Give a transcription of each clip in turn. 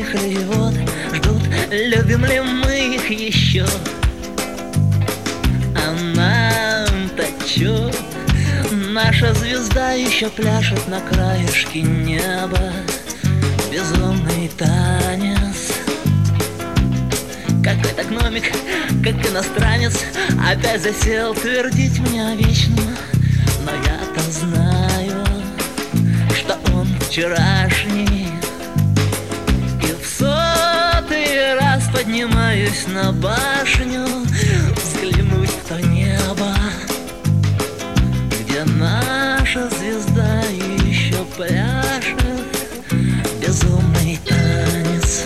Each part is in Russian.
затихли, вот ждут, любим ли мы их еще. А нам-то чё? Наша звезда еще пляшет на краешке неба. Безумный танец. Какой-то гномик, как иностранец, опять засел твердить мне вечно. Но я-то знаю, что он вчерашний. И в 100-й раз поднимаюсь на башню, взглянуть в то небо, где наша звезда еще пляшет. Безумный танец.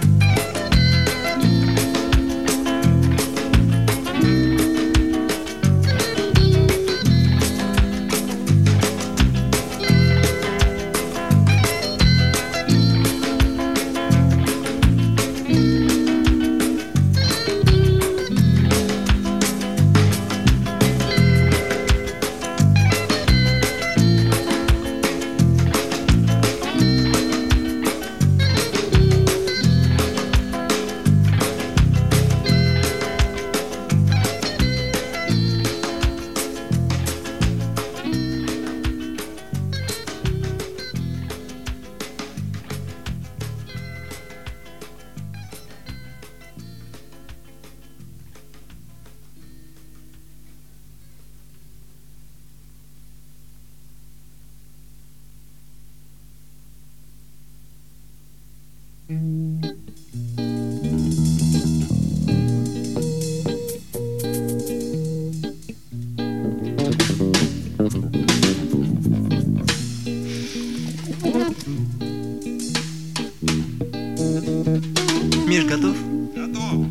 Миш, готов? Готов.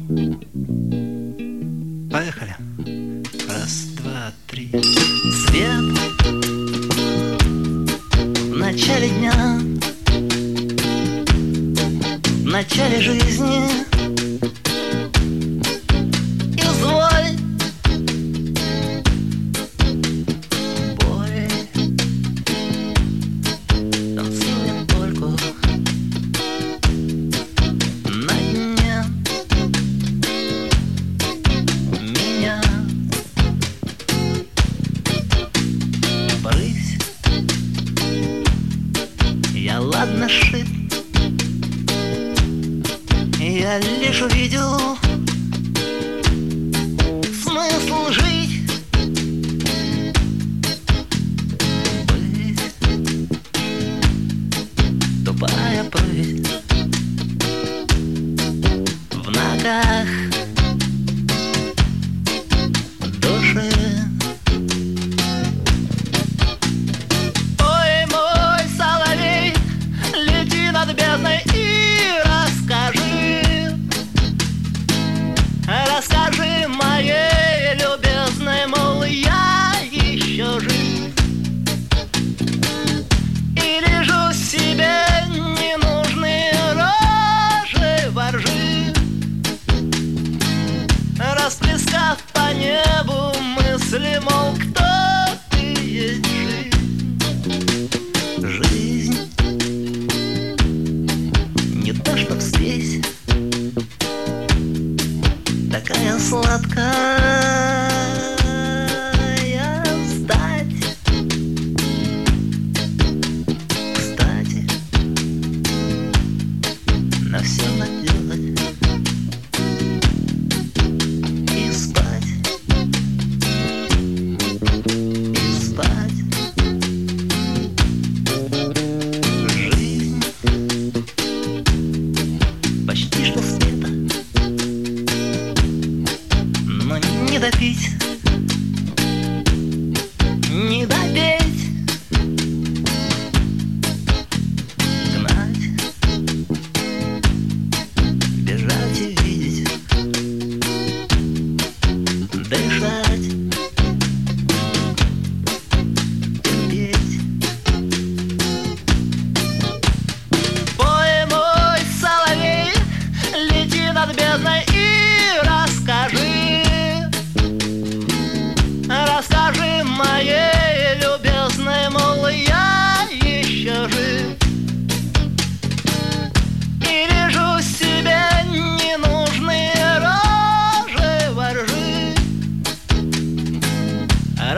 Поехали. Раз, два, три. Свет в начале дня, в начале жизни. Изволь, бой, танцуем польку на дне меня. Брысь, я ладно шит, я лишь увидел смысл жить. Быть, тупая прыть в ногах души. Ой, мой соловей, лети над бездной и расскажи,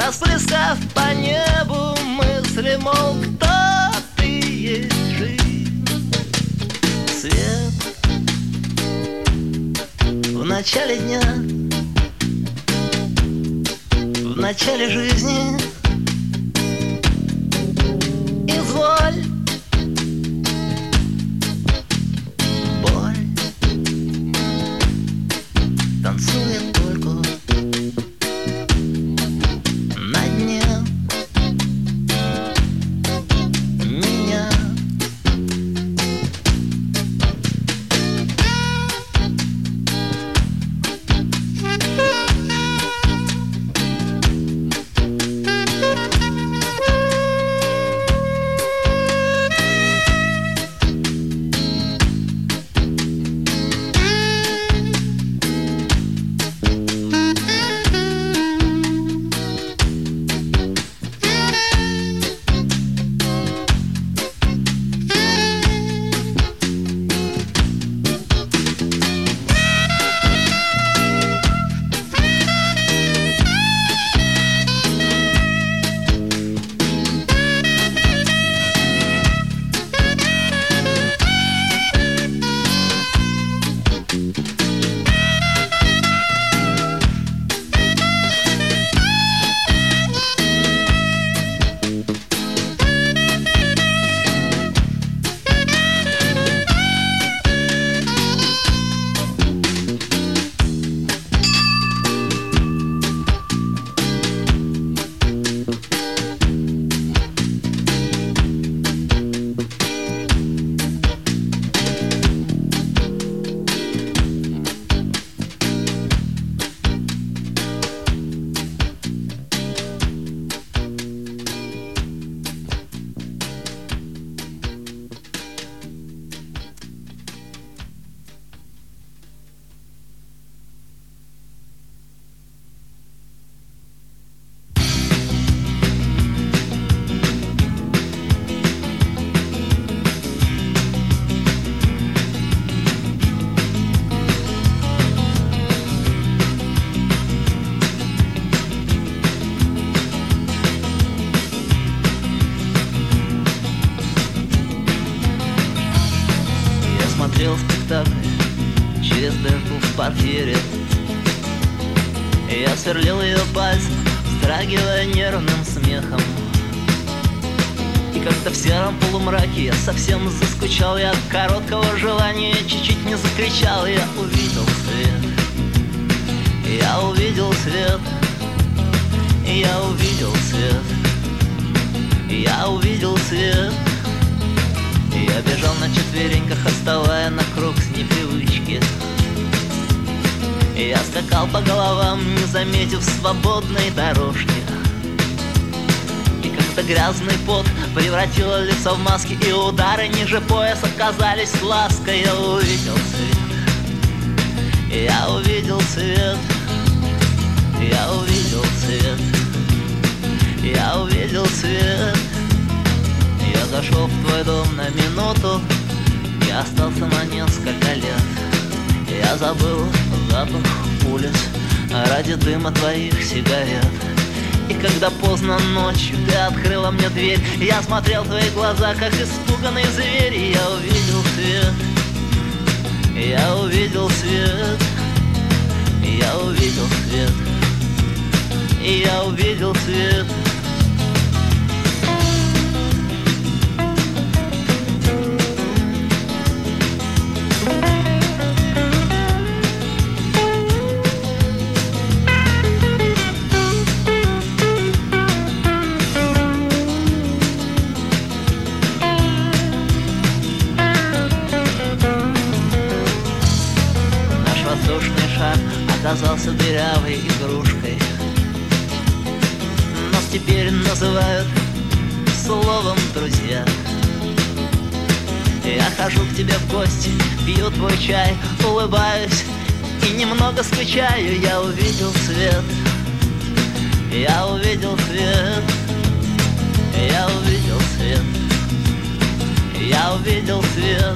расплескав по небу мысли, мол, кто ты есть жизнь. Свет в начале дня, в начале жизни. Изволь, боль танцует только на дне меня. Смотрел спектакль через дырку в портьере. Я сверлил ее пальцем, вздрагивая нервным смехом. И как-то в сером полумраке я совсем заскучал. Я от короткого желания чуть-чуть не закричал. Я увидел свет, я увидел свет, я увидел свет, я увидел свет. Я бежал на четвереньках, отставая на круг с непривычки. Я скакал по головам, не заметив свободной дорожки. И как-то грязный пот превратил лицо в маски, и удары ниже пояса казались лаской. Я увидел свет, я увидел свет, я увидел свет, я увидел свет. Я зашел в твой дом на минуту и остался на несколько лет. Я забыл запах улиц ради дыма твоих сигарет. И когда поздно ночью ты открыла мне дверь, я смотрел в твои глаза, как испуганный зверь. И я увидел свет, я увидел свет, я увидел свет, и я увидел свет. Воздушный шар оказался дырявой игрушкой. Нас теперь называют словом друзья. Я хожу к тебе в гости, пью твой чай, улыбаюсь и немного скучаю. Я увидел свет, я увидел свет, я увидел свет, я увидел свет.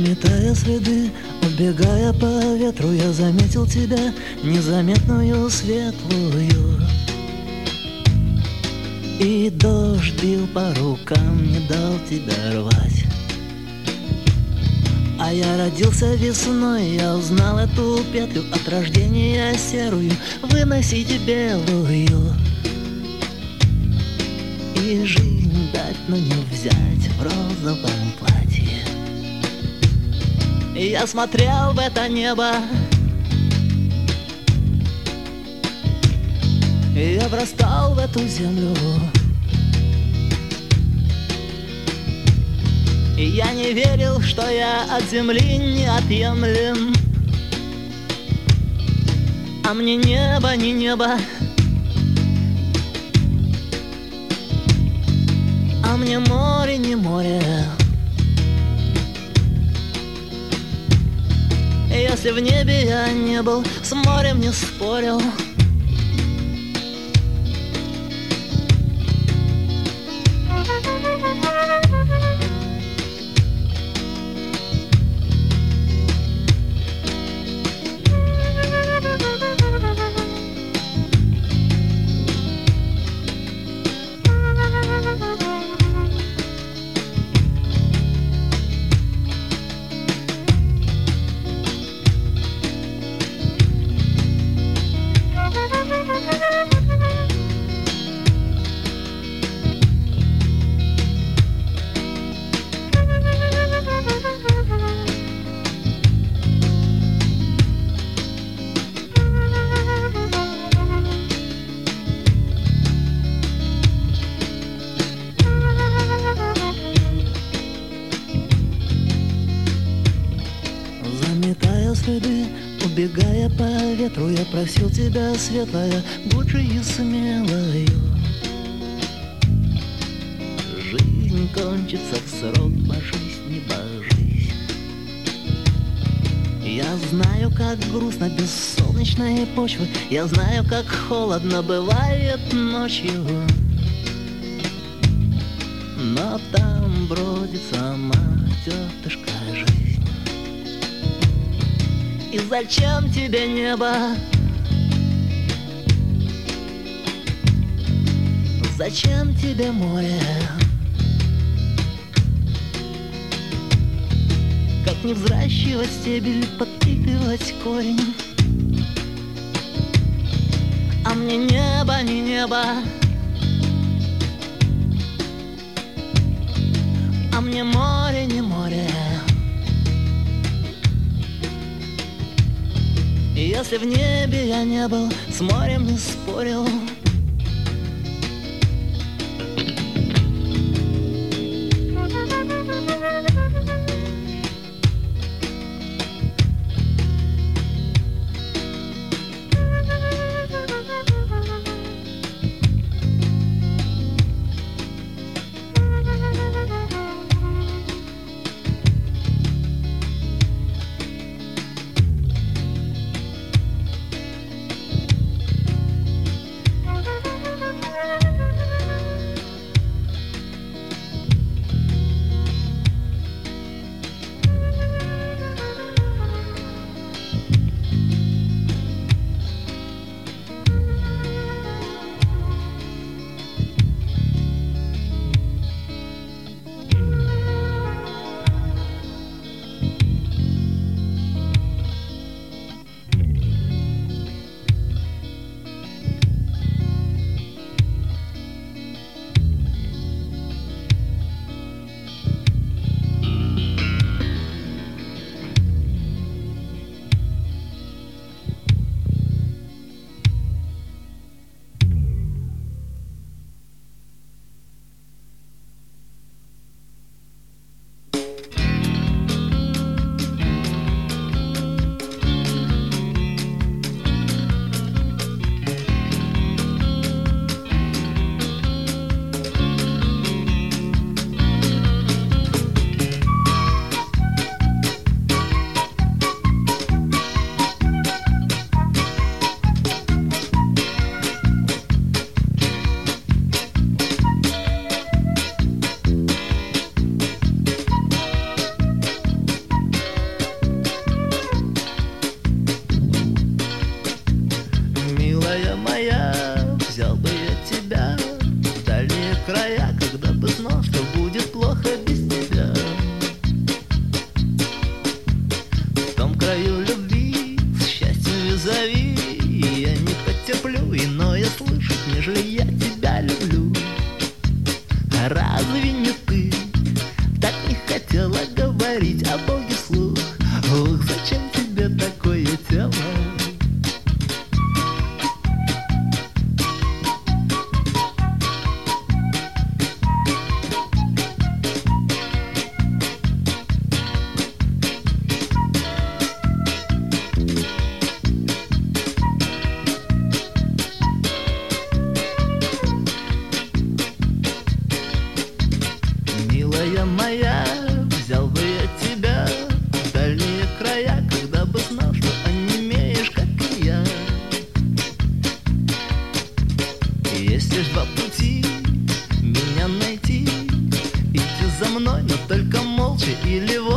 Заметая следы, убегая по ветру, я заметил тебя, незаметную, светлую. И дождь бил по рукам, не дал тебя рвать. А я родился весной, я узнал эту петлю от рождения серую, выносить белую. И жизнь дать, но не взять в розовом платье. И я смотрел в это небо, и я врастал в эту землю. И я не верил, что я от земли неотъемлем. А мне небо не небо, а мне море не море. И если в небе я не был, с морем не спорил. Заметая следы, убегая по ветру, я просил тебя, светлая, будь же и смелою. Жизнь кончится в срок, божись, не божись. Я знаю, как грустно без солнечной почвы, я знаю, как холодно бывает ночью. Но там бродит сама тетушка жизнь. И зачем тебе небо? Зачем тебе море? Как не взращивать стебель, подпитывать корень? А мне небо не небо, а мне море не море. И если в небе я не был, с морем не спорил.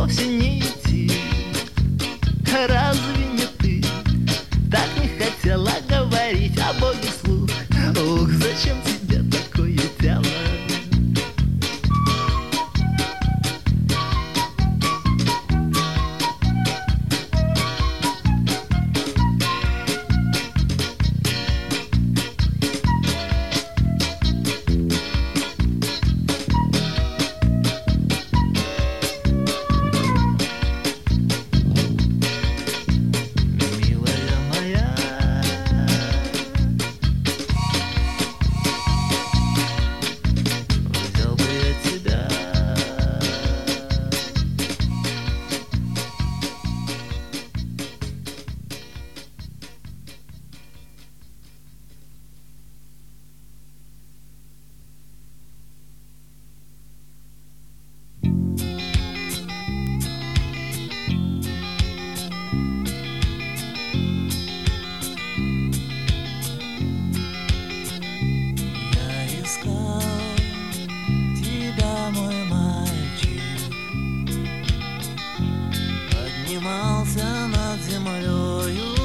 вовсе не идти. Разве не ты так не хотела говорить о Боге вслух? Ох, зачем тебе такое тело? Поднимался над землею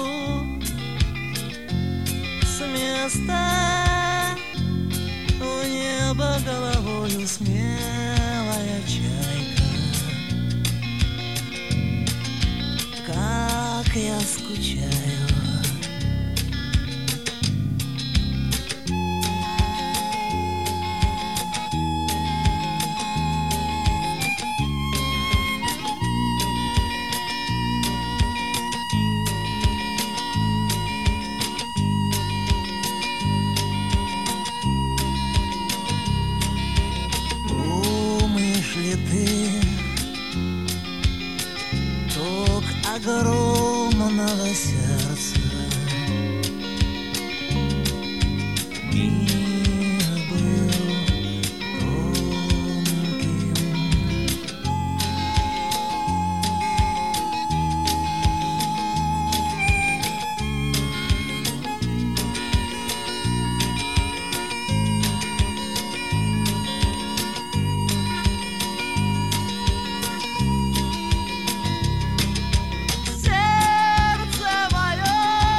с места в небо головою смелая чайка. Как я скучаю. Ты ток огромного сердца, мир был тонким. Сердце мое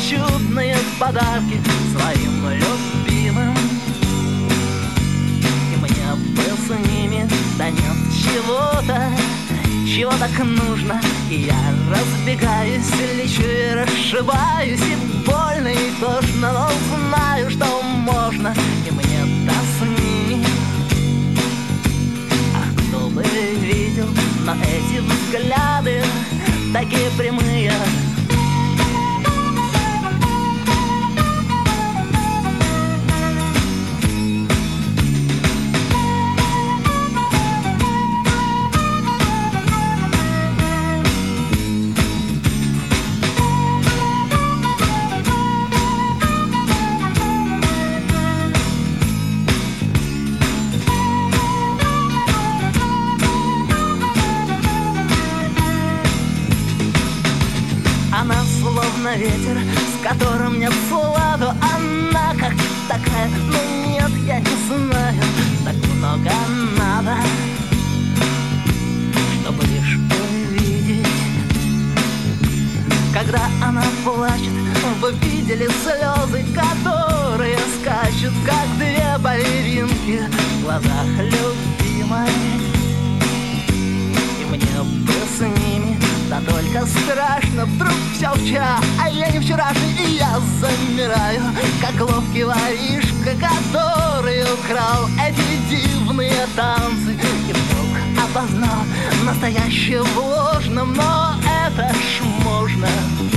чудные подарки своим любимым. И мне бы с ними, да нет чего-то, чего так нужно. И я разбегаюсь, лечу и расшибаюсь, и больно, и тошно, но знаю, что можно. И мне-то с ними. Ах, кто бы видел, но эти взгляды такие прямые. Она словно ветер, с которым нет сладу. Она как такая, но нет, я не знаю. Так много надо, чтобы лишь увидеть. Когда она плачет, вы видели слезы, которые скачут, как две балеринки в глазах любимой. И мне бы с ними, да только страшно, вдруг все вчера, а я не вчерашний, и я замираю, как ловкий воришка, который украл эти дивные танцы. И вдруг опознал настоящее в ложном, но это ж можно.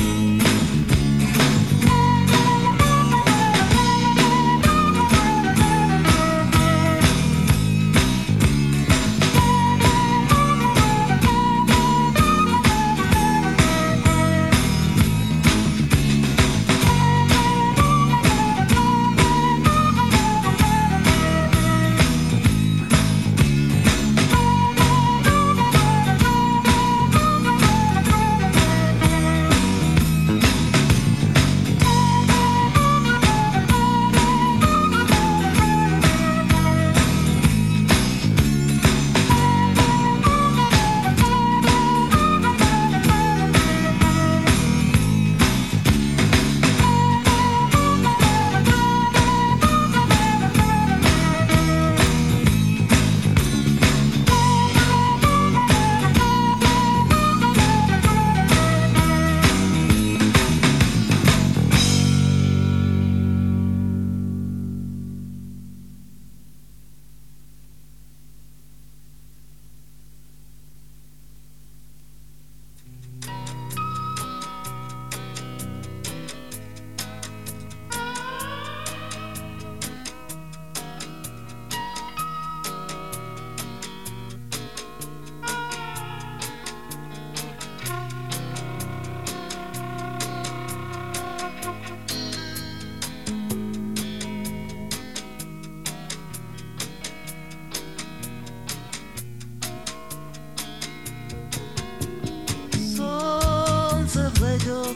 Взойдет,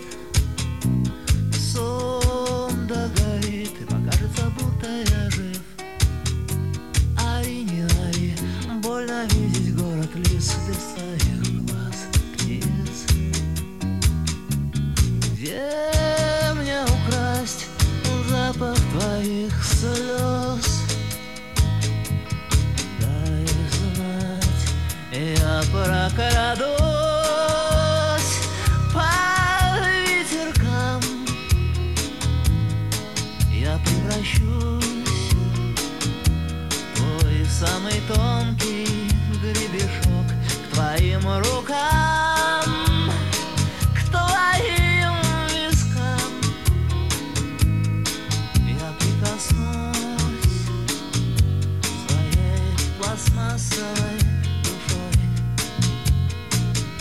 сон догорит, и покажется, будто я жив. Ари, не ари, больно видеть город лис без своих глаз птиц. Где мне украсть запах твоих слез? Дай знать, я прокрадусь по ветеркам, я превращусь в твой самый тонкий гребешок, к твоим рукам, к твоим вискам. Я прикоснусь своей пластмассовой душой.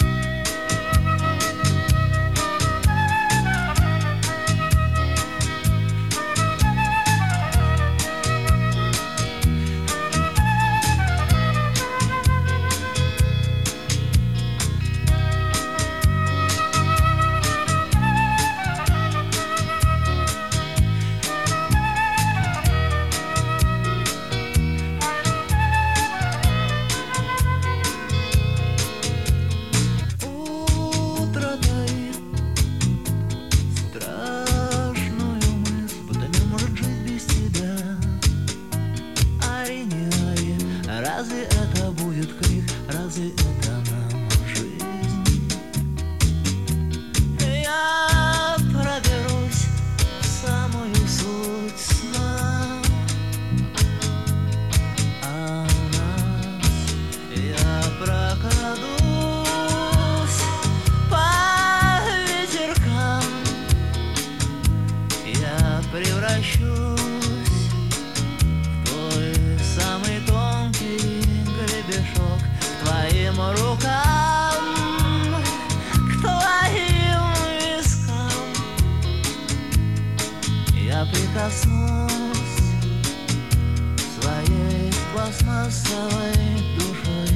превращусь в твой самый тонкий гребешок, к твоим рукам, к твоим вискам. Я прикоснусь своей пластмассовой душой.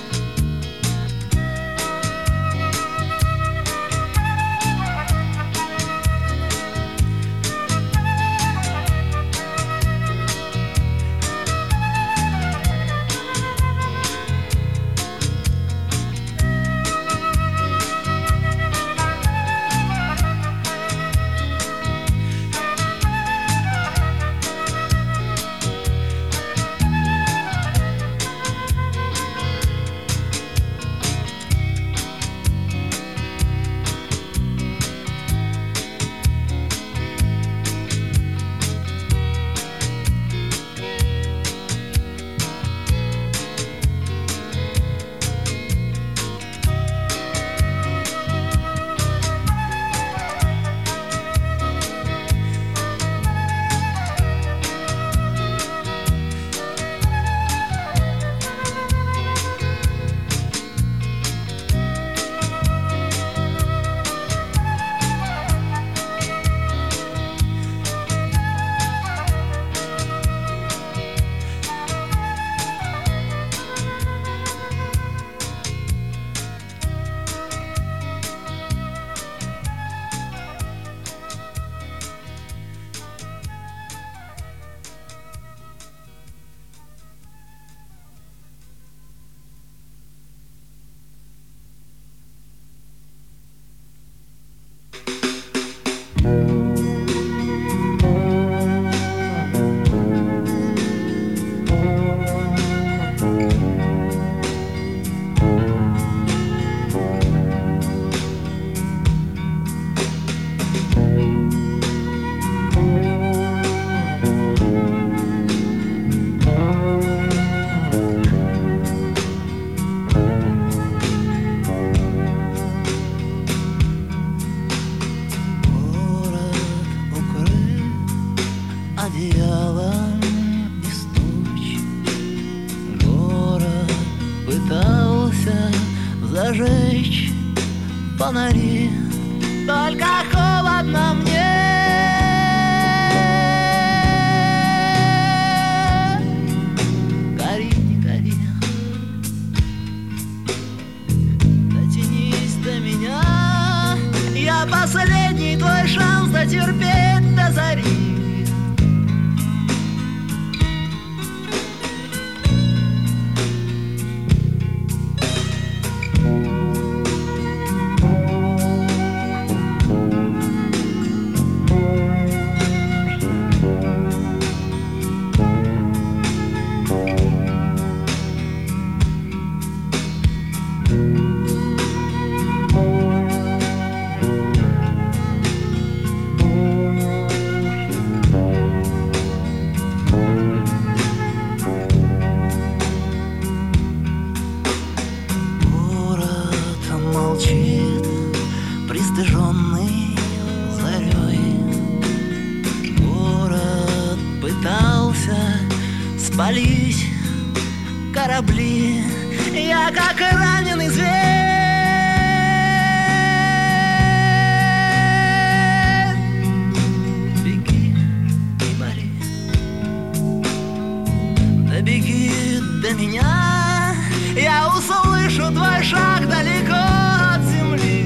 Одеялом из туч город пытался зажечь фонари, только холодно мне. Гори, не гори, дотянись до меня, я последний твой шанс дотерпеть до зари. Пристыженный зарей, город пытался спалить корабли. Я как раненый зверь. Беги и бори, да беги до меня, я услышу твой шаг далеко от земли.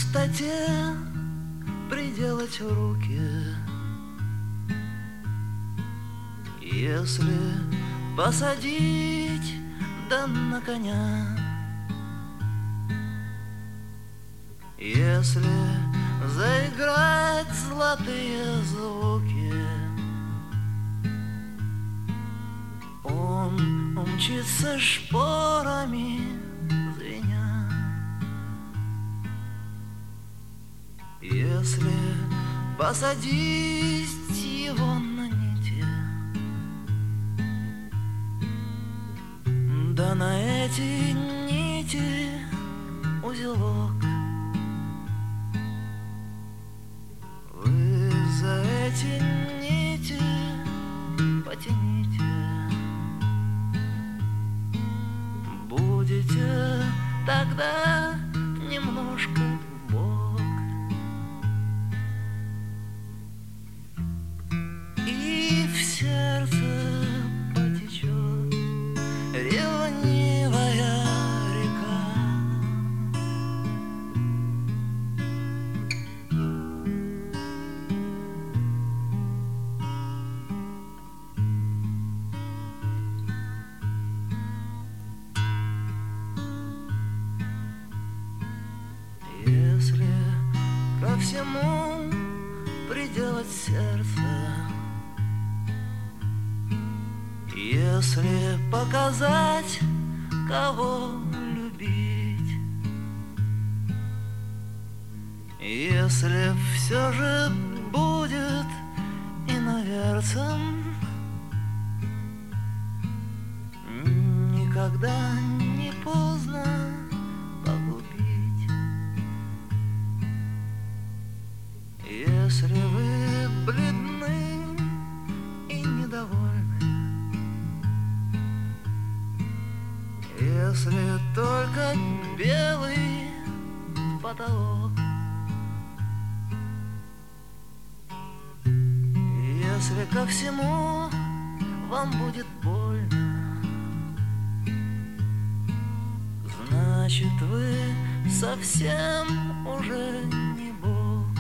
пустоте приделать руки, если посадить да на коня, если заиграть золотые звуки, он умчится шпорами звеня. Если посадить его на нити, да на эти нити узелок, вы за эти нити потяните, будете тогда немножко Бог. И в сердце потечет ревнивая река. Если ко всему приделать сердце, если показать, кого любить, если все же будет иноверцем, никогда не поздно погубить. Если вы бледны и недовольны, если только белый потолок, если ко всему вам будет больно, значит вы совсем уже не Бог.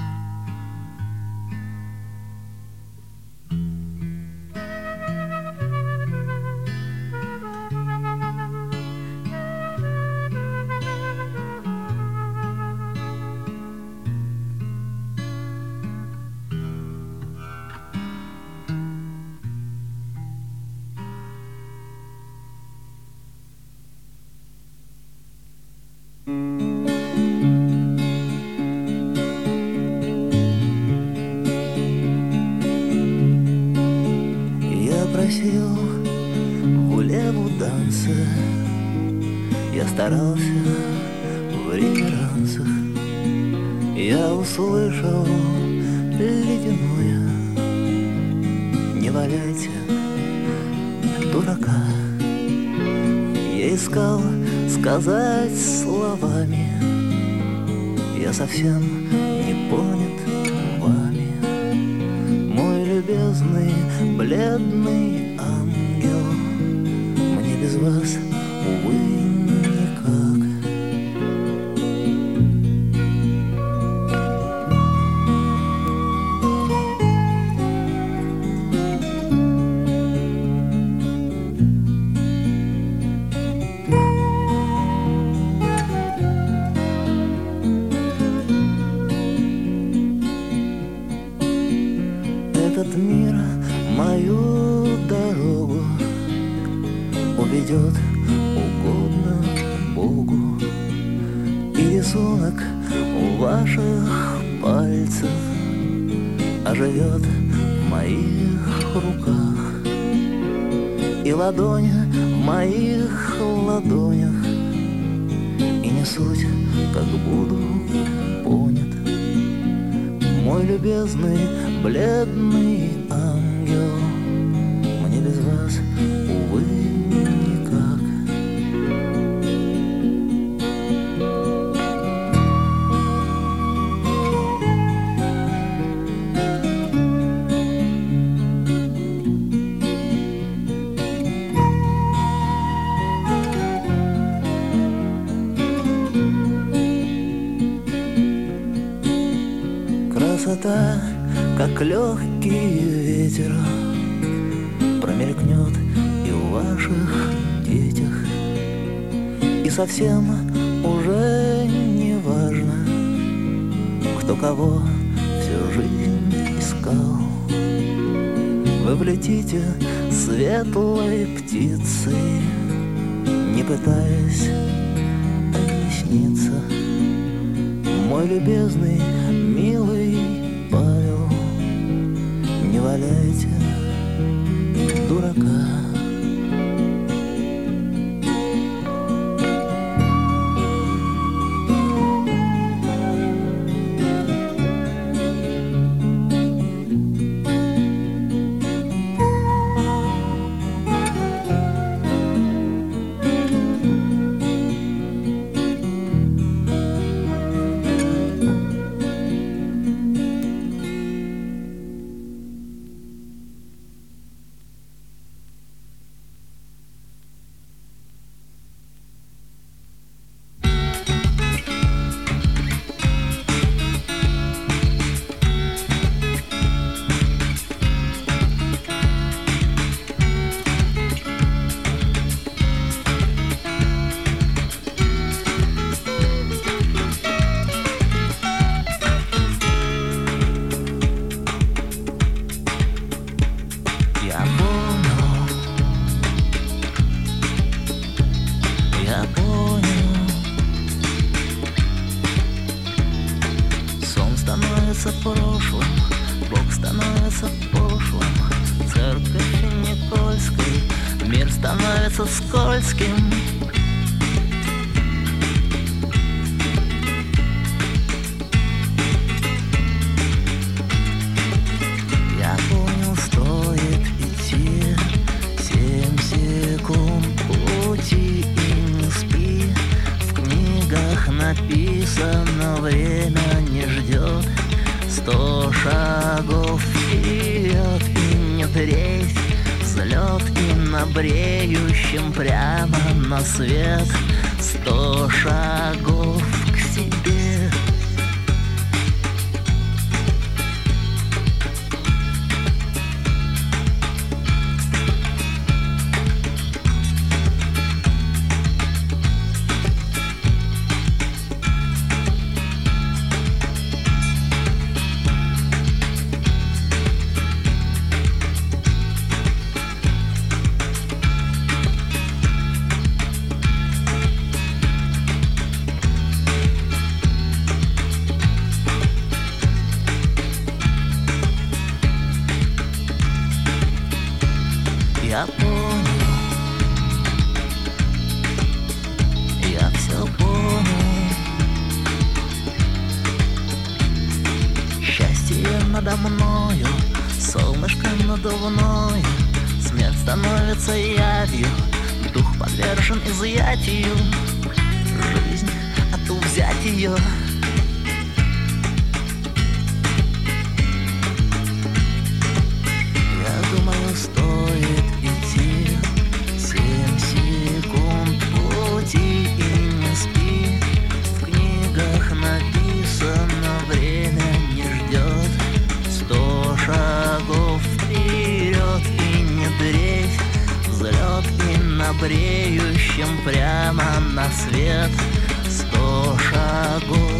Просил Хулеву танцы, я старался в реверансах, я услышал ледяное: не валяйте дурака. Я искал сказать словами, я совсем не понят вами, мой любезный бледный ангел, мне без вас, увы, никак. Этот мир мою дорогу уведет угодно Богу, и рисунок у ваших пальцев оживет в моих руках, и ладонь в моих ладонях, и не суть, как буду понят, мой любезный бледный ангел, мне без вас, увы, никак. красота, как легкий ветер, промелькнет и в ваших детях. И совсем уже не важно, кто кого всю жизнь искал. Вы влетите светлой птицей, не пытаясь объясниться. Мой любезный, милый Павел, не валяйте дурака. Я понял, сон становится прошлым, Бог становится пошлым, церковь Никольской, мир становится скользким. Я понял, стоит идти 7 секунд пути, и не спи. В книгах написано, время не ждет. 100 шагов вперед, и не дрейфь. Взлет, и на бреющем прямо на свет. 100 шагов к себе. Я понял, я все понял. Счастье надо мною, солнышко надувное. Смерть становится явью, дух подвержен изъятию. Жизнь, а ту взять ее. Я думаю, стоит идти 7 секунд пути, и не спи. В книгах написано, время не ждет. 100 шагов вперед, и не дрейфь. Взлет, и на бреющем прямо на свет. 100 шагов